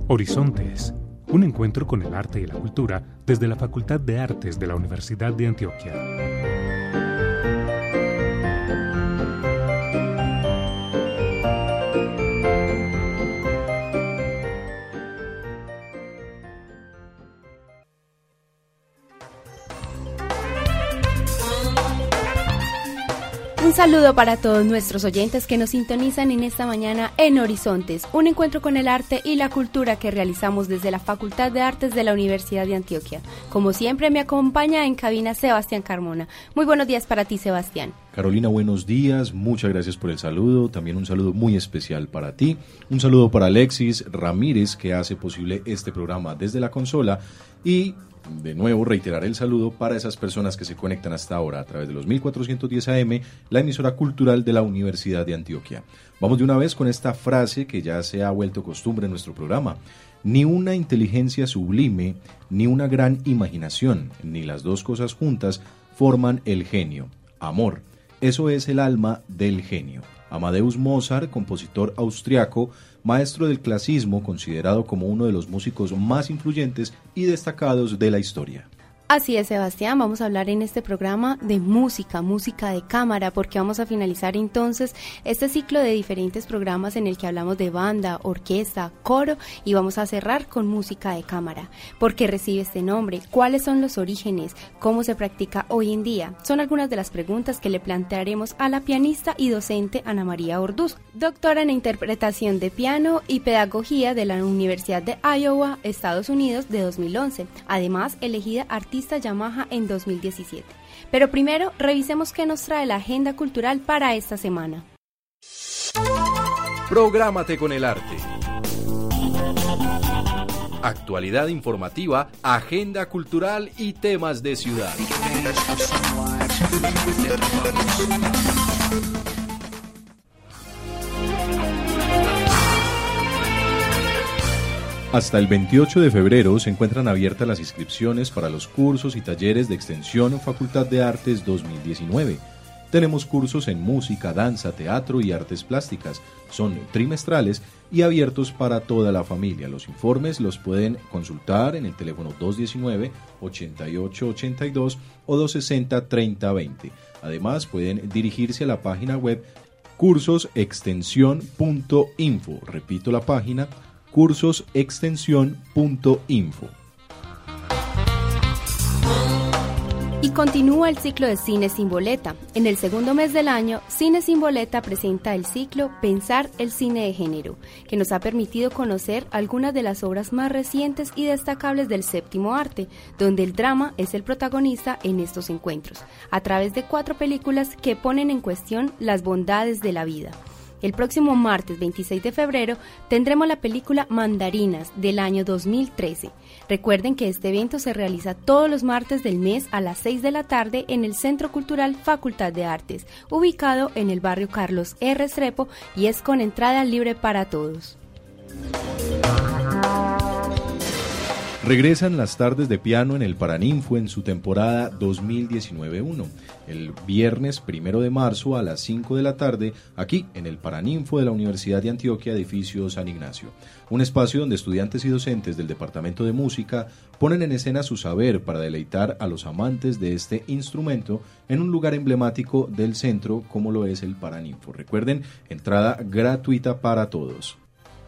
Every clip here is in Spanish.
Horizontes, un encuentro con el arte y la cultura desde la Facultad de Artes de la Universidad de Antioquia. Un saludo para todos nuestros oyentes que nos sintonizan en esta mañana en Horizontes, un encuentro con el arte y la cultura que realizamos desde la Facultad de Artes de la Universidad de Antioquia. Como siempre me acompaña en cabina Sebastián Carmona. Muy buenos días para ti, Sebastián. Carolina, buenos días, muchas gracias por el saludo, también un saludo muy especial para ti, un saludo para Alexis Ramírez que hace posible este programa desde la consola y de nuevo reiterar el saludo para esas personas que se conectan hasta ahora a través de los 1410 AM, la emisora cultural de la Universidad de Antioquia. Vamos de una vez con esta frase que ya se ha vuelto costumbre en nuestro programa. Ni una inteligencia sublime, ni una gran imaginación, ni las dos cosas juntas forman el genio. Amor. Eso es el alma del genio. Amadeus Mozart, compositor austriaco, maestro del clasismo, considerado como uno de los músicos más influyentes y destacados de la historia. Así es, Sebastián, vamos a hablar en este programa de música de cámara, porque vamos a finalizar entonces este ciclo de diferentes programas en el que hablamos de banda, orquesta, coro y vamos a cerrar con música de cámara. ¿Por qué recibe este nombre? ¿Cuáles son los orígenes? ¿Cómo se practica hoy en día? Son algunas de las preguntas que le plantearemos a la pianista y docente Ana María Orduz, doctora en interpretación de piano y pedagogía de la Universidad de Iowa, Estados Unidos, de 2011. Además, elegida artista Yamaha en 2017. Pero primero, revisemos qué nos trae la agenda cultural para esta semana. Prográmate con el arte. Actualidad informativa, agenda cultural y temas de ciudad. Hasta el 28 de febrero se encuentran abiertas las inscripciones para los cursos y talleres de extensión Facultad de Artes 2019. Tenemos cursos en música, danza, teatro y artes plásticas. Son trimestrales y abiertos para toda la familia. Los informes los pueden consultar en el teléfono 219-8882 o 260-3020. Además, pueden dirigirse a la página web cursosextensión.info. Repito la página cursosextensión.info. Y continúa el ciclo de Cine sin Boleta. En el segundo mes del año, Cine sin Boleta presenta el ciclo Pensar el cine de género, que nos ha permitido conocer algunas de las obras más recientes y destacables del séptimo arte, donde el drama es el protagonista en estos encuentros, a través de 4 películas que ponen en cuestión las bondades de la vida. El próximo martes 26 de febrero tendremos la película Mandarinas del año 2013. Recuerden que este evento se realiza todos los martes del mes a las 6 de la tarde en el Centro Cultural Facultad de Artes, ubicado en el barrio Carlos R. Restrepo y es con entrada libre para todos. Regresan las tardes de piano en el Paraninfo en su temporada 2019-1. El viernes 1 de marzo a las 5 de la tarde, aquí en el Paraninfo de la Universidad de Antioquia, edificio San Ignacio. Un espacio donde estudiantes y docentes del Departamento de Música ponen en escena su saber para deleitar a los amantes de este instrumento en un lugar emblemático del centro como lo es el Paraninfo. Recuerden, entrada gratuita para todos.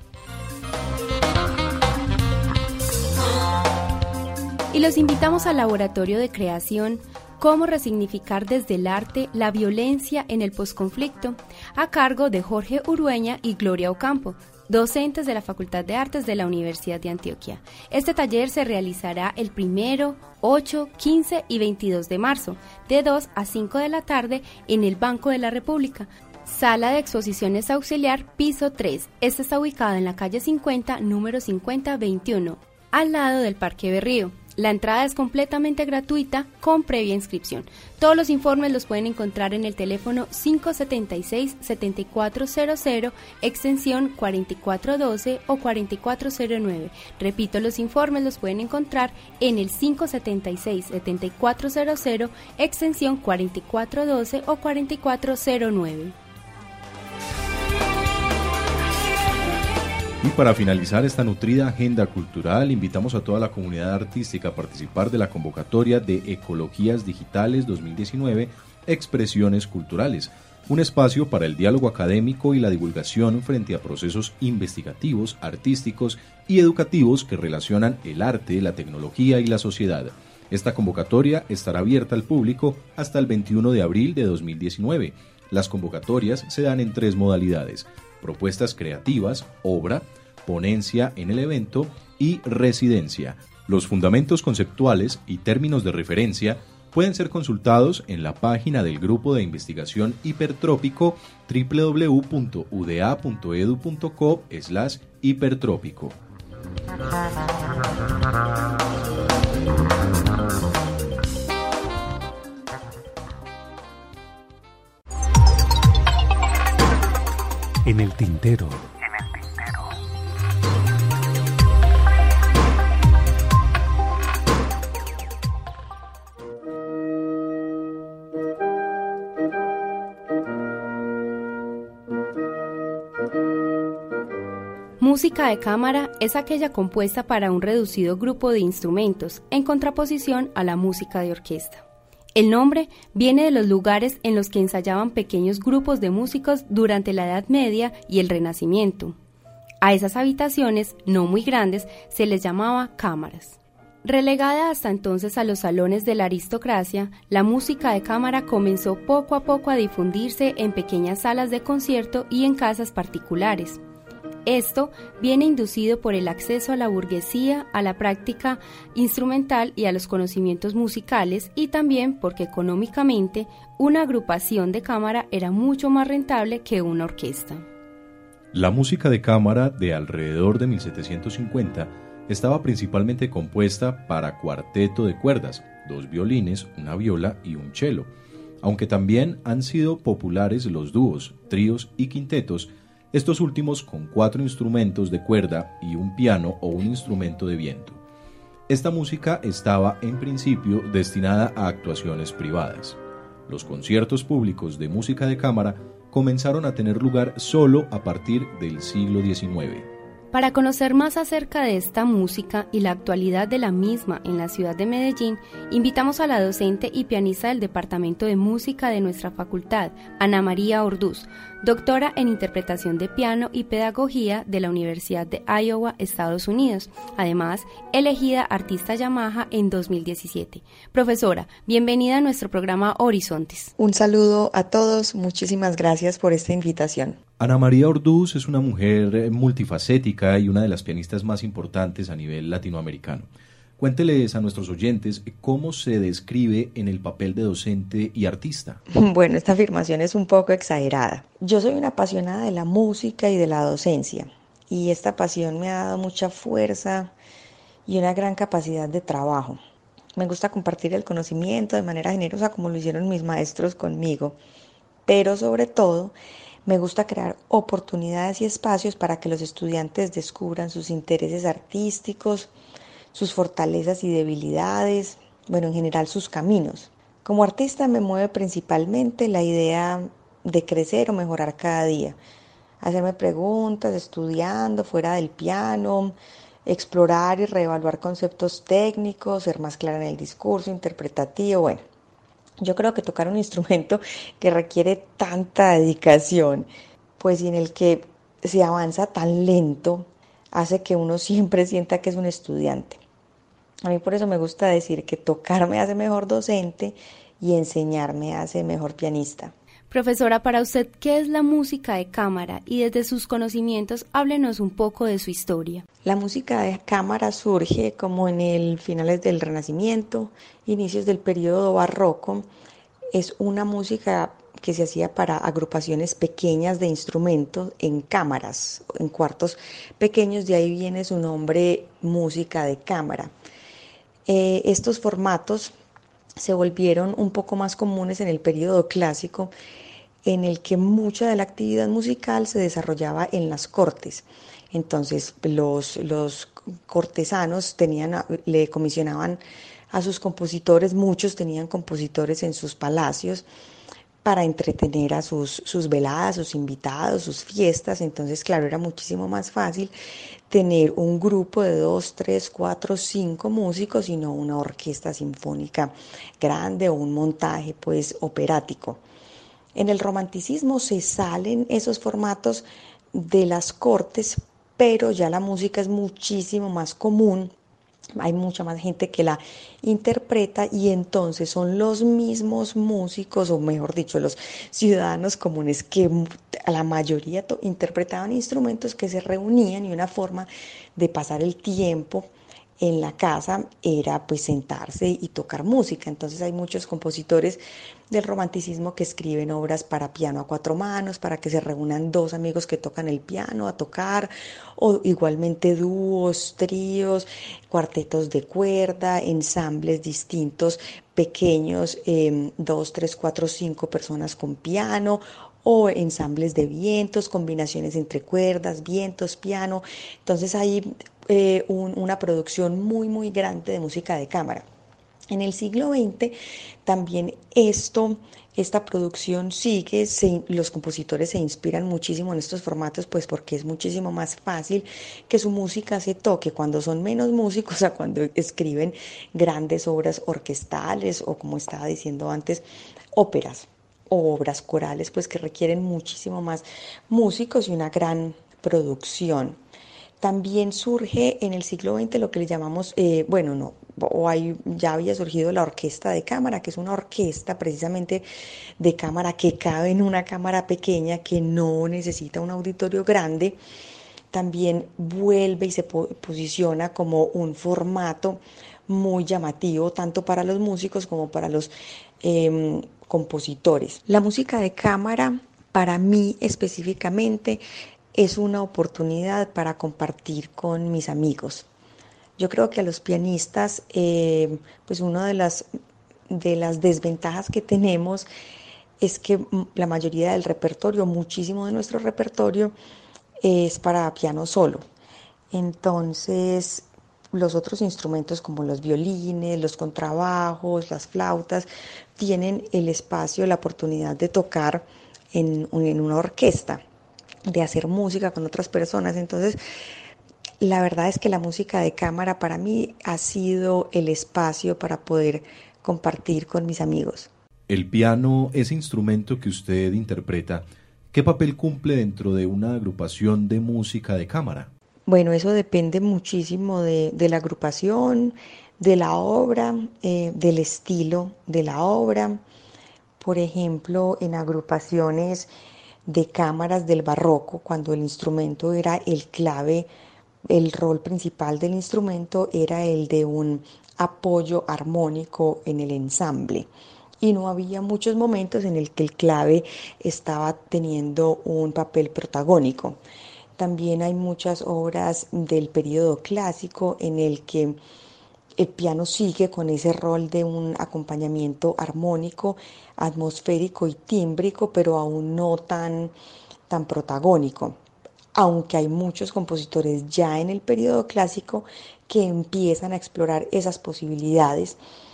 Y los invitamos al laboratorio de creación Cómo resignificar desde el arte la violencia en el posconflicto, a cargo de Jorge Urueña y Gloria Ocampo, docentes de la Facultad de Artes de la Universidad de Antioquia. Este taller se realizará el 1, 8, 15 y 22 de marzo, de 2 a 5 de la tarde en el Banco de la República. Sala de Exposiciones Auxiliar, piso 3. Esta está ubicada en la calle 50, número 5021, al lado del Parque Berrío. La entrada es completamente gratuita con previa inscripción. Todos los informes los pueden encontrar en el teléfono 576-7400, extensión 4412 o 4409. Repito, los informes los pueden encontrar en el 576-7400, extensión 4412 o 4409. Y para finalizar esta nutrida agenda cultural, invitamos a toda la comunidad artística a participar de la convocatoria de Ecologías Digitales 2019, Expresiones Culturales, un espacio para el diálogo académico y la divulgación frente a procesos investigativos, artísticos y educativos que relacionan el arte, la tecnología y la sociedad. Esta convocatoria estará abierta al público hasta el 21 de abril de 2019. Las convocatorias se dan en 3 modalidades: propuestas creativas, obra, ponencia en el evento y residencia. Los fundamentos conceptuales y términos de referencia pueden ser consultados en la página del Grupo de Investigación Hipertrópico www.uda.edu.co/hipertrópico. En el tintero. Música de cámara es aquella compuesta para un reducido grupo de instrumentos, en contraposición a la música de orquesta. El nombre viene de los lugares en los que ensayaban pequeños grupos de músicos durante la Edad Media y el Renacimiento. A esas habitaciones, no muy grandes, se les llamaba cámaras. Relegada hasta entonces a los salones de la aristocracia, la música de cámara comenzó poco a poco a difundirse en pequeñas salas de concierto y en casas particulares. Esto viene inducido por el acceso a la burguesía, a la práctica instrumental y a los conocimientos musicales, y también porque económicamente una agrupación de cámara era mucho más rentable que una orquesta. La música de cámara de alrededor de 1750 estaba principalmente compuesta para cuarteto de cuerdas, 2 violines, una viola y un cello, aunque también han sido populares los dúos, tríos y quintetos, estos últimos con 4 instrumentos de cuerda y un piano o un instrumento de viento. Esta música estaba en principio destinada a actuaciones privadas. Los conciertos públicos de música de cámara comenzaron a tener lugar solo a partir del siglo XIX. Para conocer más acerca de esta música y la actualidad de la misma en la ciudad de Medellín, invitamos a la docente y pianista del Departamento de Música de nuestra facultad, Ana María Orduz, doctora en Interpretación de Piano y Pedagogía de la Universidad de Iowa, Estados Unidos. Además, elegida artista Yamaha en 2017. Profesora, bienvenida a nuestro programa Horizontes. Un saludo a todos, muchísimas gracias por esta invitación. Ana María Orduz es una mujer multifacética y una de las pianistas más importantes a nivel latinoamericano. Cuénteles a nuestros oyentes cómo se describe en el papel de docente y artista. Bueno, esta afirmación es un poco exagerada. Yo soy una apasionada de la música y de la docencia, y esta pasión me ha dado mucha fuerza y una gran capacidad de trabajo. Me gusta compartir el conocimiento de manera generosa, como lo hicieron mis maestros conmigo, pero sobre todo me gusta crear oportunidades y espacios para que los estudiantes descubran sus intereses artísticos, sus fortalezas y debilidades, en general sus caminos. Como artista me mueve principalmente la idea de crecer o mejorar cada día, hacerme preguntas, estudiando fuera del piano, explorar y reevaluar conceptos técnicos, ser más clara en el discurso interpretativo. Yo creo que tocar un instrumento que requiere tanta dedicación, y en el que se avanza tan lento, hace que uno siempre sienta que es un estudiante. A mí por eso me gusta decir que tocar me hace mejor docente y enseñar me hace mejor pianista. Profesora, para usted, ¿qué es la música de cámara? Y desde sus conocimientos, háblenos un poco de su historia. La música de cámara surge como en el finales del Renacimiento, inicios del periodo barroco. Es una música que se hacía para agrupaciones pequeñas de instrumentos en cámaras, en cuartos pequeños, de ahí viene su nombre, música de cámara. Estos formatos se volvieron un poco más comunes en el periodo clásico, en el que mucha de la actividad musical se desarrollaba en las cortes. Entonces los cortesanos le comisionaban a sus compositores, muchos tenían compositores en sus palacios, para entretener a sus veladas, sus invitados, sus fiestas. Entonces, claro, era muchísimo más fácil tener un grupo de 2, 3, 4, 5 músicos y no una orquesta sinfónica grande o un montaje pues operático. En el romanticismo se salen esos formatos de las cortes, pero ya la música es muchísimo más común. Hay mucha más gente que la interpreta y entonces son los mismos músicos, o mejor dicho, los ciudadanos comunes que a la mayoría interpretaban instrumentos, que se reunían, y una forma de pasar el tiempo en la casa era pues sentarse y tocar música. Entonces hay muchos compositores del romanticismo que escriben obras para piano a 4 manos, para que se reúnan 2 amigos que tocan el piano a tocar, o igualmente dúos, tríos, cuartetos de cuerda, ensambles distintos, pequeños, 2, 3, 4, 5 personas con piano, o ensambles de vientos, combinaciones entre cuerdas, vientos, piano. Entonces hay una producción muy grande de música de cámara. En el siglo XX también esta producción sigue, los compositores se inspiran muchísimo en estos formatos, pues porque es muchísimo más fácil que su música se toque cuando son menos músicos a cuando escriben grandes obras orquestales o, como estaba diciendo antes, óperas o obras corales, pues que requieren muchísimo más músicos y una gran producción. También surge en el siglo XX lo que le llamamos, ya había surgido la orquesta de cámara, que es una orquesta precisamente de cámara que cabe en una cámara pequeña, que no necesita un auditorio grande. También vuelve y se posiciona como un formato muy llamativo, tanto para los músicos como para los compositores. La música de cámara, para mí específicamente, es una oportunidad para compartir con mis amigos. Yo creo que a los pianistas, pues una de las desventajas que tenemos es que la mayoría del repertorio, muchísimo de nuestro repertorio, es para piano solo. Entonces, los otros instrumentos como los violines, los contrabajos, las flautas, tienen el espacio, la oportunidad de tocar en una orquesta, de hacer música con otras personas. Entonces, la verdad es que la música de cámara para mí ha sido el espacio para poder compartir con mis amigos. El piano, ese instrumento que usted interpreta, ¿qué papel cumple dentro de una agrupación de música de cámara? Bueno, eso depende muchísimo de la agrupación, de la obra, del estilo de la obra. Por ejemplo, en agrupaciones de cámaras del barroco, cuando el instrumento era el clave, el rol principal del instrumento era el de un apoyo armónico en el ensamble, y no había muchos momentos en el que el clave estaba teniendo un papel protagónico. También hay muchas obras del periodo clásico en el que el piano sigue con ese rol de un acompañamiento armónico, atmosférico y tímbrico, pero aún no tan protagónico. Aunque hay muchos compositores ya en el periodo clásico que empiezan a explorar esas posibilidades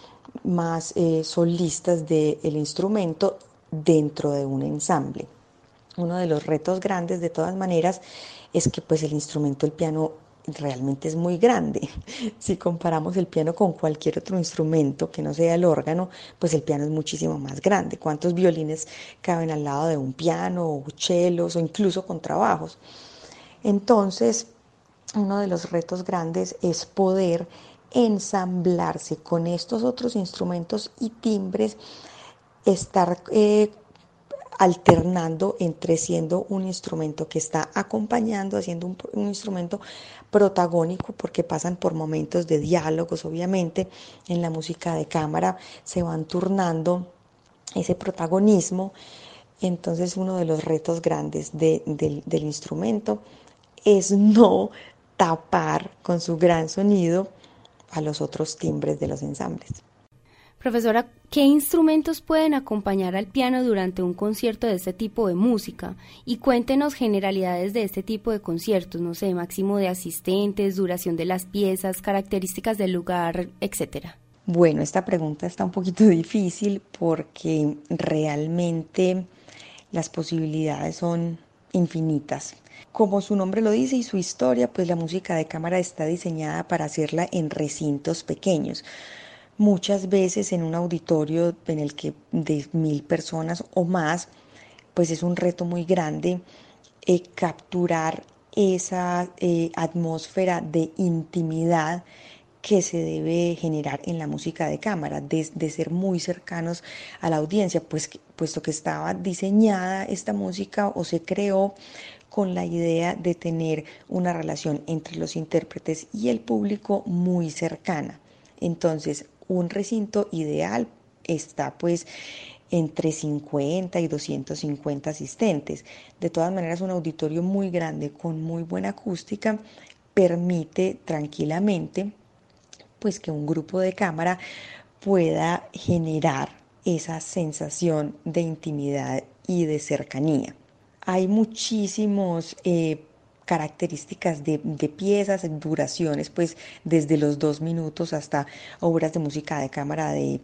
más solistas del instrumento dentro de un ensamble. Uno de los retos grandes, de todas maneras, es que pues el instrumento, el piano, realmente es muy grande. Si comparamos el piano con cualquier otro instrumento que no sea el órgano, pues el piano es muchísimo más grande. ¿Cuántos violines caben al lado de un piano, o chelos, o incluso contrabajos? Entonces, uno de los retos grandes es poder ensamblarse con estos otros instrumentos y timbres, estar alternando entre siendo un instrumento que está acompañando, haciendo un instrumento protagónico, porque pasan por momentos de diálogos. Obviamente en la música de cámara se van turnando ese protagonismo. Entonces uno de los retos grandes del instrumento es no tapar con su gran sonido a los otros timbres de los ensambles. Profesora, ¿qué instrumentos pueden acompañar al piano durante un concierto de este tipo de música? Y cuéntenos generalidades de este tipo de conciertos, no sé, máximo de asistentes, duración de las piezas, características del lugar, etcétera. Bueno, esta pregunta está un poquito difícil porque realmente las posibilidades son infinitas. Como su nombre lo dice y su historia, pues la música de cámara está diseñada para hacerla en recintos pequeños. Muchas veces en un auditorio en el que de 1000 personas o más, pues es un reto muy grande capturar esa atmósfera de intimidad que se debe generar en la música de cámara, de ser muy cercanos a la audiencia, pues puesto que estaba diseñada esta música o se creó con la idea de tener una relación entre los intérpretes y el público muy cercana. Entonces, un recinto ideal está pues entre 50 y 250 asistentes. De todas maneras, un auditorio muy grande con muy buena acústica permite tranquilamente pues que un grupo de cámara pueda generar esa sensación de intimidad y de cercanía. Hay muchísimos características de piezas, duraciones, pues desde los 2 minutos hasta obras de música de cámara de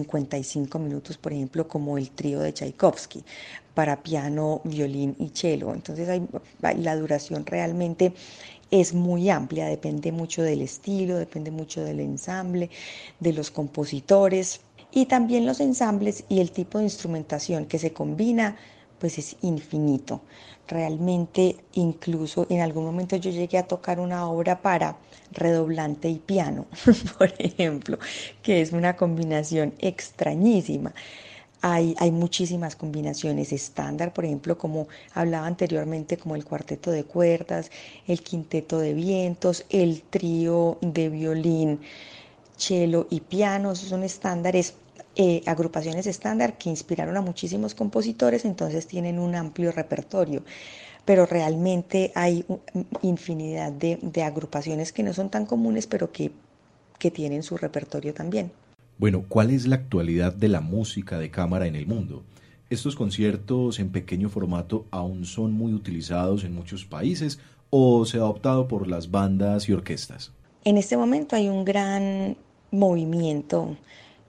55 minutos, por ejemplo, como el trío de Tchaikovsky, para piano, violín y cello. Entonces la duración realmente es muy amplia, depende mucho del estilo, depende mucho del ensamble, de los compositores y también los ensambles y el tipo de instrumentación que se combina, pues es infinito. Realmente incluso en algún momento yo llegué a tocar una obra para redoblante y piano, por ejemplo, que es una combinación extrañísima. Hay muchísimas combinaciones estándar, por ejemplo, como hablaba anteriormente, como el cuarteto de cuerdas, el quinteto de vientos, el trío de violín, cello y piano. Esos son estándares, agrupaciones estándar que inspiraron a muchísimos compositores, entonces tienen un amplio repertorio. Pero realmente hay infinidad de agrupaciones que no son tan comunes, pero que tienen su repertorio también. Bueno, ¿cuál es la actualidad de la música de cámara en el mundo? ¿Estos conciertos en pequeño formato aún son muy utilizados en muchos países o se ha optado por las bandas y orquestas? En este momento hay un gran movimiento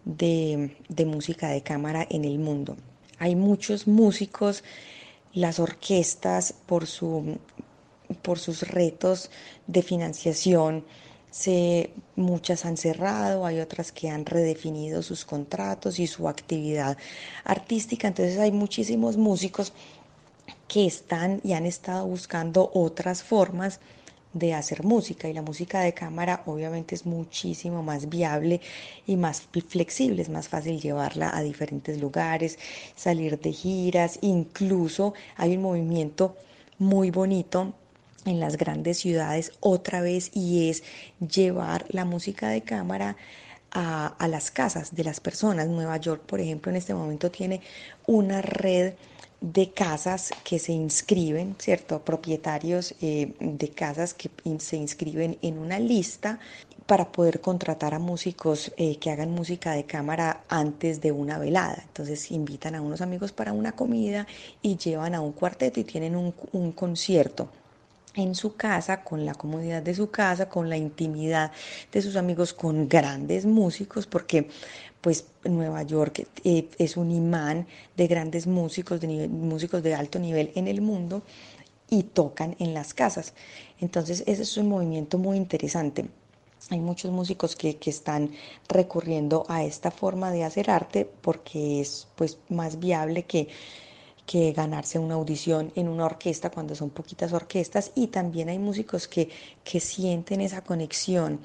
de música de cámara en el mundo. Hay muchos músicos, las orquestas por sus retos de financiación, muchas han cerrado, hay otras que han redefinido sus contratos y su actividad artística. Entonces hay muchísimos músicos que están y han estado buscando otras formas de hacer música, y la música de cámara obviamente es muchísimo más viable y más flexible, es más fácil llevarla a diferentes lugares, salir de giras. Incluso hay un movimiento muy bonito en las grandes ciudades otra vez, y es llevar la música de cámara a las casas de las personas. Nueva York, por ejemplo, en este momento tiene una red de casas que se inscriben, ¿cierto? Propietarios de casas que se inscriben en una lista para poder contratar a músicos que hagan música de cámara antes de una velada. Entonces invitan a unos amigos para una comida y llevan a un cuarteto y tienen un concierto en su casa, con la comodidad de su casa, con la intimidad de sus amigos, con grandes músicos, porque pues Nueva York es un imán de grandes músicos, músicos de alto nivel en el mundo, y tocan en las casas. Entonces ese es un movimiento muy interesante. Hay muchos músicos que están recurriendo a esta forma de hacer arte porque es pues más viable que ganarse una audición en una orquesta cuando son poquitas orquestas. Y también hay músicos que sienten esa conexión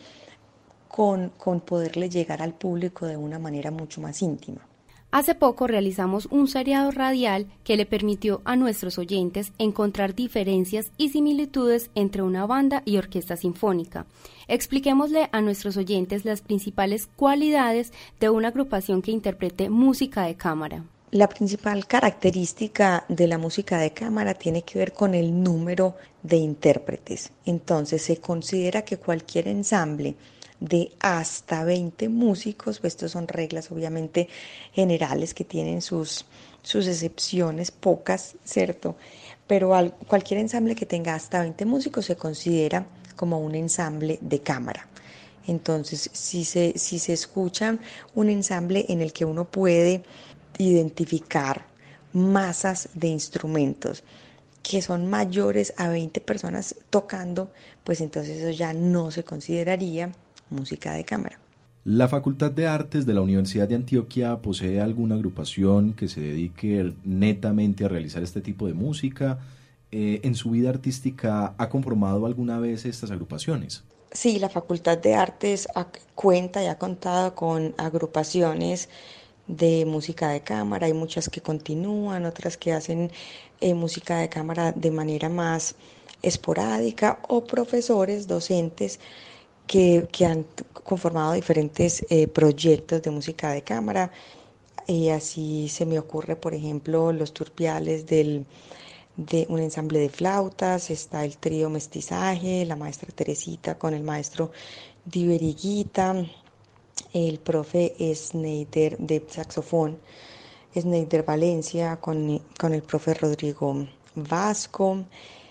con poderle llegar al público de una manera mucho más íntima. Hace poco realizamos un seriado radial que le permitió a nuestros oyentes encontrar diferencias y similitudes entre una banda y orquesta sinfónica. Expliquémosle a nuestros oyentes las principales cualidades de una agrupación que interprete música de cámara. La principal característica de la música de cámara tiene que ver con el número de intérpretes. Entonces se considera que cualquier ensamble de hasta 20 músicos, pues estos son reglas obviamente generales que tienen sus excepciones, pocas, ¿cierto? Pero cualquier ensamble que tenga hasta 20 músicos se considera como un ensamble de cámara. Entonces, si se escucha un ensamble en el que uno puede identificar masas de instrumentos que son mayores a 20 personas tocando, pues entonces eso ya no se consideraría música de cámara. ¿La Facultad de Artes de la Universidad de Antioquia posee alguna agrupación que se dedique netamente a realizar este tipo de música? ¿En su vida artística ha conformado alguna vez estas agrupaciones? Sí, la Facultad de Artes cuenta y ha contado con agrupaciones de música de cámara. Hay muchas que continúan, otras que hacen música de cámara de manera más esporádica, o profesores, docentes que han conformado diferentes proyectos de música de cámara. Así se me ocurre, por ejemplo, los turpiales de un ensamble de flautas, está el trío Mestizaje, la maestra Teresita con el maestro Diveriguita, el profe Schneider de saxofón, Schneider Valencia con el profe Rodrigo Vasco.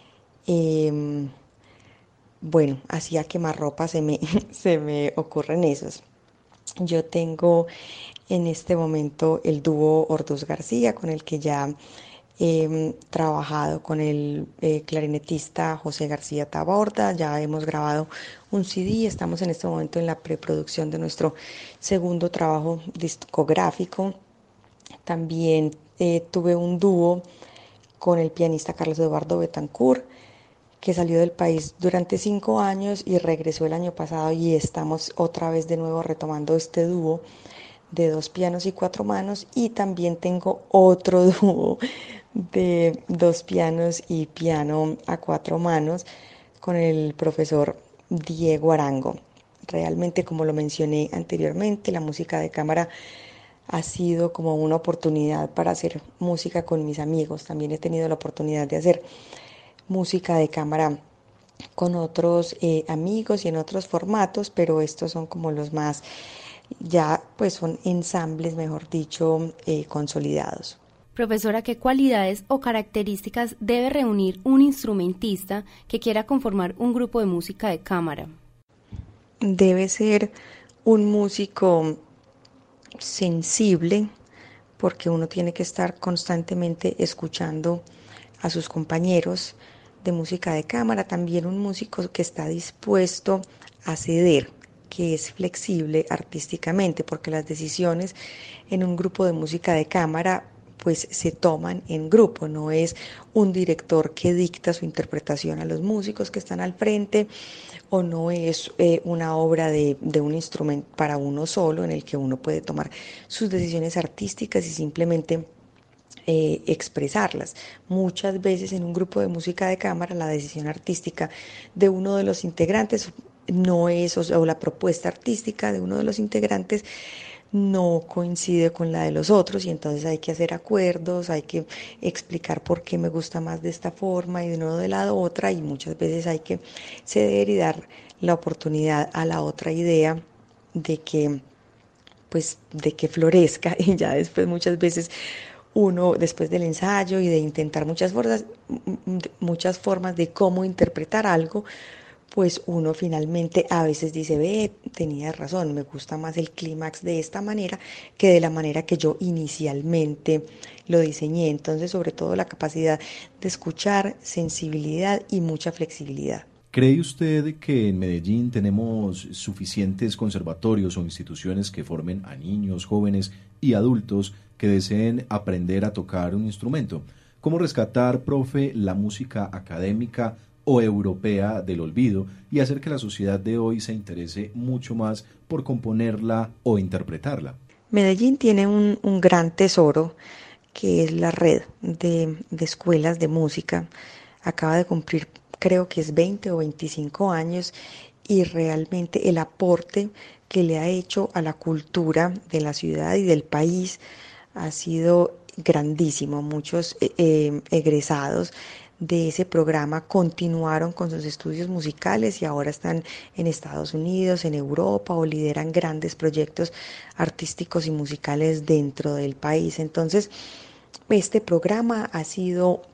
Bueno, así a quemarropa se me ocurren esos. Yo tengo en este momento el dúo Orduz García, con el que ya he trabajado con el clarinetista José García Taborda. Ya hemos grabado un CD, estamos en este momento en la preproducción de nuestro segundo trabajo discográfico. También tuve un dúo con el pianista Carlos Eduardo Betancourt, que salió del país durante 5 años y regresó el año pasado, y estamos otra vez de nuevo retomando este dúo de 2 pianos y 4 manos. Y también tengo otro dúo de 2 pianos y piano a 4 manos con el profesor Diego Arango. Realmente, como lo mencioné anteriormente, la música de cámara ha sido como una oportunidad para hacer música con mis amigos. También he tenido la oportunidad de hacer música de cámara con otros amigos y en otros formatos, pero estos son como los más, ya pues son ensambles, mejor dicho, consolidados. Profesora, ¿qué cualidades o características debe reunir un instrumentista que quiera conformar un grupo de música de cámara? Debe ser un músico sensible, porque uno tiene que estar constantemente escuchando a sus compañeros de música de cámara. También un músico que está dispuesto a ceder, que es flexible artísticamente, porque las decisiones en un grupo de música de cámara pues se toman en grupo. No es un director que dicta su interpretación a los músicos que están al frente, o no es una obra de un instrumento para uno solo, en el que uno puede tomar sus decisiones artísticas y simplemente expresarlas. Muchas veces en un grupo de música de cámara la decisión artística de uno de los integrantes no es, o la propuesta artística de uno de los integrantes no coincide con la de los otros, y entonces hay que hacer acuerdos, hay que explicar por qué me gusta más de esta forma y no de la otra, y muchas veces hay que ceder y dar la oportunidad a la otra idea de que florezca. Y ya después, muchas veces, uno, después del ensayo y de intentar muchas formas de cómo interpretar algo, pues uno finalmente a veces dice, ve, tenía razón, me gusta más el clímax de esta manera que de la manera que yo inicialmente lo diseñé. Entonces, sobre todo, la capacidad de escuchar, sensibilidad y mucha flexibilidad. ¿Cree usted que en Medellín tenemos suficientes conservatorios o instituciones que formen a niños, jóvenes y adultos que deseen aprender a tocar un instrumento? ¿Cómo rescatar, profe, la música académica o europea del olvido y hacer que la sociedad de hoy se interese mucho más por componerla o interpretarla? Medellín tiene un gran tesoro, que es la red de escuelas de música. Acaba de cumplir, creo que es 20 o 25 años, y realmente el aporte que le ha hecho a la cultura de la ciudad y del país ha sido grandísimo. Muchos egresados de ese programa continuaron con sus estudios musicales y ahora están en Estados Unidos, en Europa, o lideran grandes proyectos artísticos y musicales dentro del país. Entonces, este programa ha sido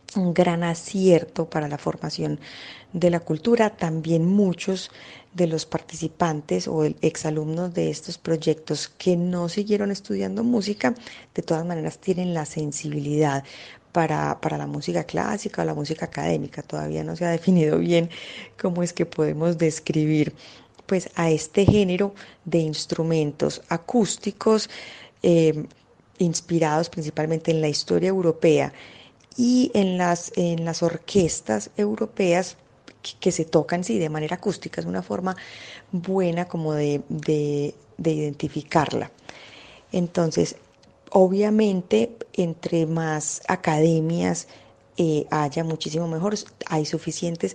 un gran acierto para la formación de la cultura. También muchos de los participantes o exalumnos de estos proyectos que no siguieron estudiando música, de todas maneras tienen la sensibilidad para la música clásica o la música académica. Todavía no se ha definido bien cómo es que podemos describir pues a este género de instrumentos acústicos inspirados principalmente en la historia europea y en las orquestas europeas que se tocan sí de manera acústica. Es una forma buena como de identificarla. Entonces, obviamente, entre más academias haya, muchísimo mejor. Hay suficientes,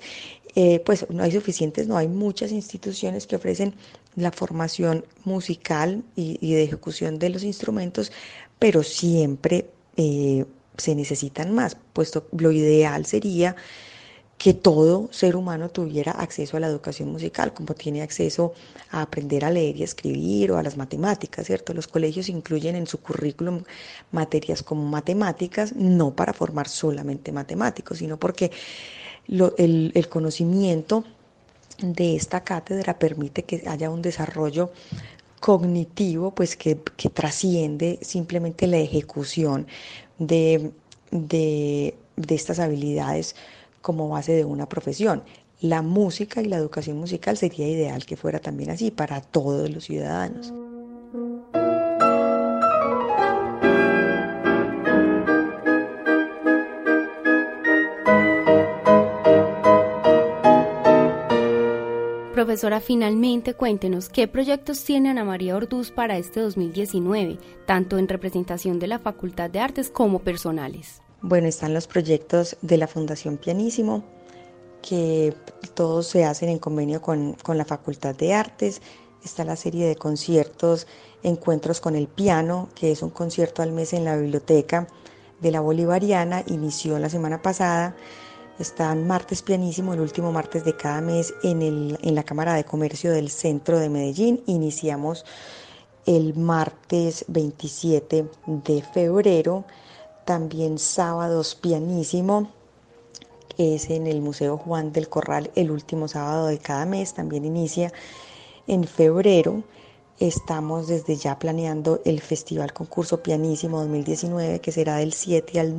no hay muchas instituciones que ofrecen la formación musical y de ejecución de los instrumentos, pero siempre se necesitan más, puesto lo ideal sería que todo ser humano tuviera acceso a la educación musical, como tiene acceso a aprender a leer y escribir o a las matemáticas, ¿cierto? Los colegios incluyen en su currículum materias como matemáticas, no para formar solamente matemáticos, sino porque el conocimiento de esta cátedra permite que haya un desarrollo cognitivo, pues que trasciende simplemente la ejecución de estas habilidades como base de una profesión. La música y la educación musical sería ideal que fuera también así para todos los ciudadanos. Profesora, finalmente cuéntenos qué proyectos tiene Ana María Orduz para este 2019, tanto en representación de la Facultad de Artes como personales. Bueno, están los proyectos de la Fundación Pianísimo, que todos se hacen en convenio con la Facultad de Artes. Está la serie de conciertos Encuentros con el Piano, que es un concierto al mes en la biblioteca de la Bolivariana, inició la semana pasada. Está Martes Pianísimo, el último martes de cada mes en la Cámara de Comercio del Centro de Medellín. Iniciamos el martes 27 de febrero. También Sábados Pianísimo, que es en el Museo Juan del Corral, el último sábado de cada mes. También inicia en febrero. Estamos desde ya planeando el Festival Concurso Pianísimo 2019, que será del 7 al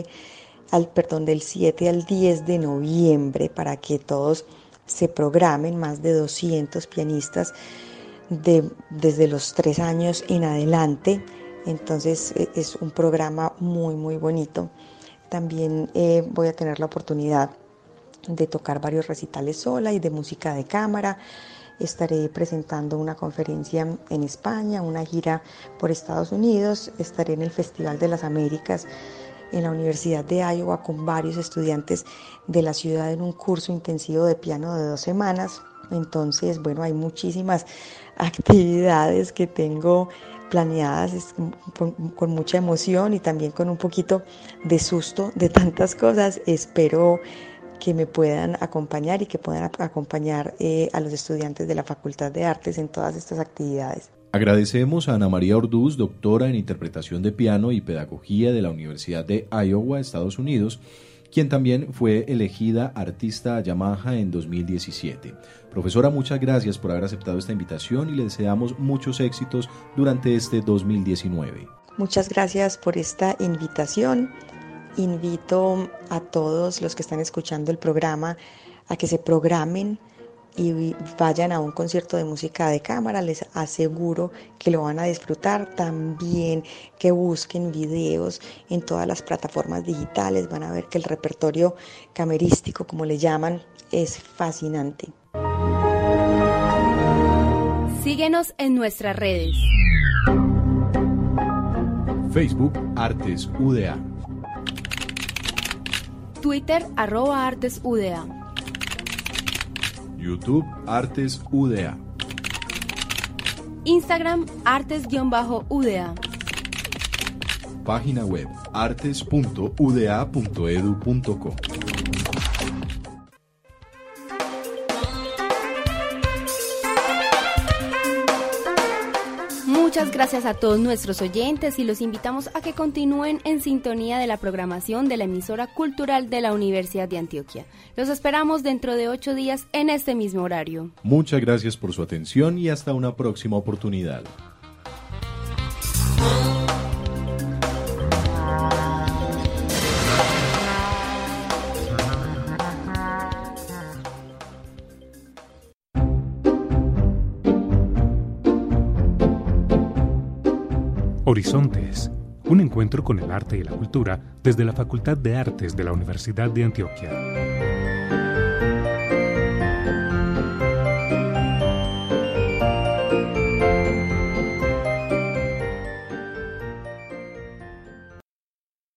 10 de noviembre, para que todos se programen. Más de 200 pianistas desde los 3 años en adelante. Entonces es un programa muy muy bonito. También voy a tener la oportunidad de tocar varios recitales sola y de música de cámara. Estaré presentando una conferencia en España, una gira por Estados Unidos. Estaré en el Festival de las Américas en la Universidad de Iowa con varios estudiantes de la ciudad en un curso intensivo de piano de 2 semanas. Entonces, bueno, hay muchísimas actividades que tengo planeadas con mucha emoción y también con un poquito de susto de tantas cosas. Espero que me puedan acompañar y que puedan acompañar a los estudiantes de la Facultad de Artes en todas estas actividades. Agradecemos a Ana María Orduz, doctora en interpretación de piano y pedagogía de la Universidad de Iowa, Estados Unidos, quien también fue elegida artista Yamaha en 2017. Profesora, muchas gracias por haber aceptado esta invitación y le deseamos muchos éxitos durante este 2019. Muchas gracias por esta invitación. Invito a todos los que están escuchando el programa a que se programen y vayan a un concierto de música de cámara. Les aseguro que lo van a disfrutar. También que busquen videos en todas las plataformas digitales. Van a ver que el repertorio camerístico, como le llaman, es fascinante. Síguenos en nuestras redes. Facebook Artes UDA. Twitter @ArtesUDA. YouTube Artes UDA. Instagram Artes_UDA. Página web artes.uda.edu.co. Muchas gracias a todos nuestros oyentes y los invitamos a que continúen en sintonía de la programación de la emisora cultural de la Universidad de Antioquia. Los esperamos dentro de 8 días en este mismo horario. Muchas gracias por su atención y hasta una próxima oportunidad. Horizontes, un encuentro con el arte y la cultura desde la Facultad de Artes de la Universidad de Antioquia.